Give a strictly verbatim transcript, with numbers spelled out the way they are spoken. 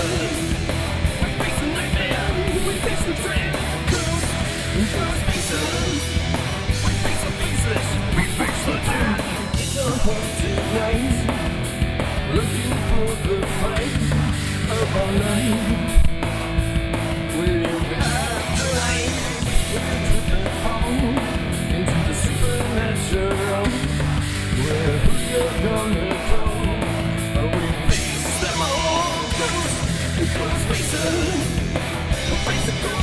We face the nightmare, we face the dread. Ghost, ghost faces. We face the faceless, we face the dead. It's a haunted night, looking for the fight of our life. We'll have the light, we'll trip and fall into the supernatural. Where who you're gonna go? Oh, we face them all. Ghosts, ghost faces, we face the ghost.